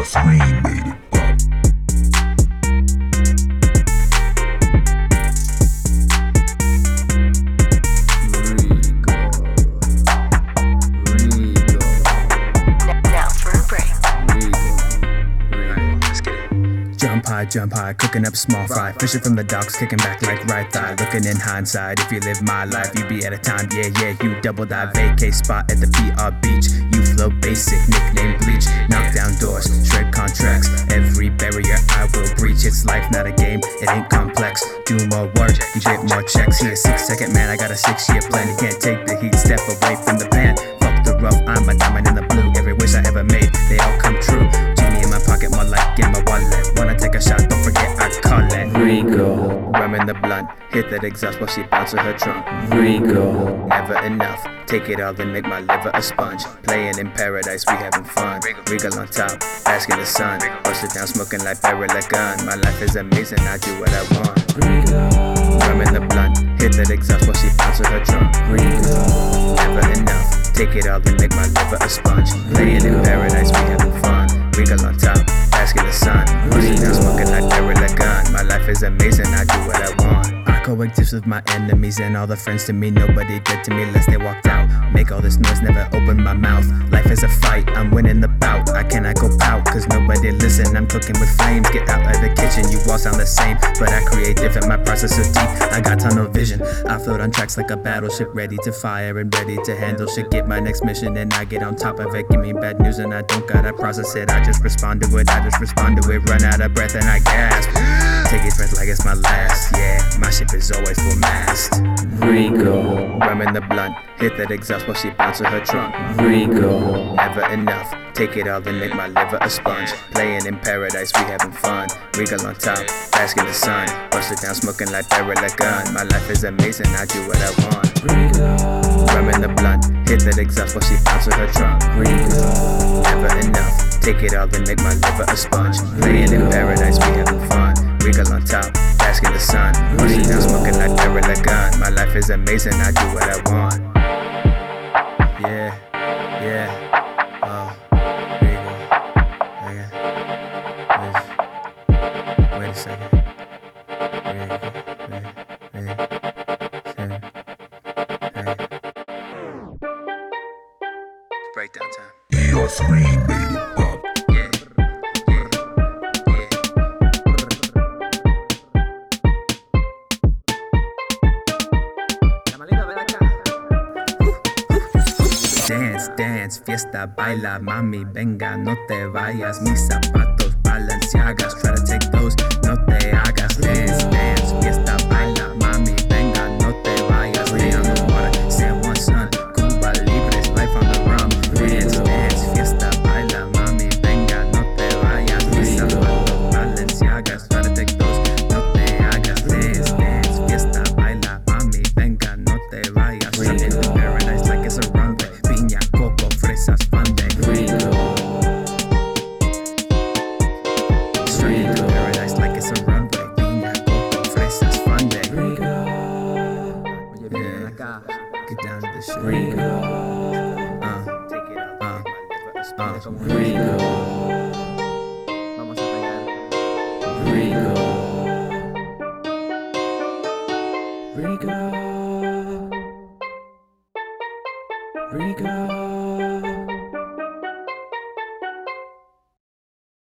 ER3 made it pop. Now for a break. Jump high, cooking up small fry. Fishing from the docks, kicking back like right thigh. Looking in hindsight, if you live my life, you be at a time, yeah, you double dive. Vacay spot at the PR beach. You flow basic, nickname bleach. Knock down doors, shred contracts. Every barrier I will breach. It's life, not a game, it ain't complex. Do more work, you get more checks. He a 6-second man, I got a 6-year plan. You can't take the heat, step away from the pan. Fuck the rough, I'm a diamond in the blue. Every wish I ever made, they all come true. Genie in my pocket, more like in my wallet. Wanna take a shot, don't forget I call it Rico. Rum in the blunt, hit that exhaust while she bounces her trunk. Rico. Never enough, take it all and make my liver a sponge. Playing in paradise, we having fun. Regal on top, basking the sun. Bust it down, smoking like barrel a gun. My life is amazing, I do what I want. Rum in the blunt, hit that exhaust while she bounces her trunk. Never enough, take it all and make my liver a sponge. Playing in paradise, we having fun. Regal on top, basking the sun. Bust it down, smoking like barrel a gun. My life is amazing, I do what I want. I coexist with my enemies and all the friends to me. Nobody dead to me unless they walked out. Make all this noise, never open my mouth. Life is a fight, I'm winning the bout. I cannot go out, cause nobody listen. I'm cooking with flames, get out of the kitchen. You all sound the same, but I create different. My process so deep, I got tunnel vision. I float on tracks like a battleship, ready to fire and ready to handle shit. Get my next mission and I get on top of it. Give me bad news and I don't gotta process it. I just respond to it, Run out of breath and I gasp. Take it breath like it's my last, yeah. My ship is always full mast. Rico. Rum in the blunt, hit that exhaust while she bounces her trunk. Rico. Never enough, take it all and make my liver a sponge. Playing in paradise, we having fun. Regal on top, basking the sun. Bust it down, smoking like barrel a gun. My life is amazing, I do what I want. Rum in the blunt, hit that exhaust while she bounces her trunk. Never enough, take it all and make my liver a sponge. Playing in paradise, we having fun. Regal on top, basking the sun. Bust it down, smoking like barrel a gun. My life is amazing, I do what I want. Yeah, oh, Regal. Wait a second. Breakdown time. ER3 made it pop. Dance, fiesta, baila, mami, venga, no te vayas. Mis zapatos, Balenciagas, try to take those, no te hagas. Dance, fiesta, baila, mami, venga, no te vayas. Lay on the water, San Juan sun, Cuba Libres, life on the rum. Dance, fiesta, baila, mami, venga, no te vayas. Mis zapatos, Balenciagas, try to take those, no te hagas. Dance, fiesta, baila, mami, venga, no te vayas. Jump into paradise like it's a runway. Piña, coco, fresas, pan de Rico. Straight into paradise like it's a runway. Piña, coco, fresas, pan de Rico. Yeah, get down to the shit. Rico. Take it out. Rico. Vamos a pegar. Rico. Rico. Rico.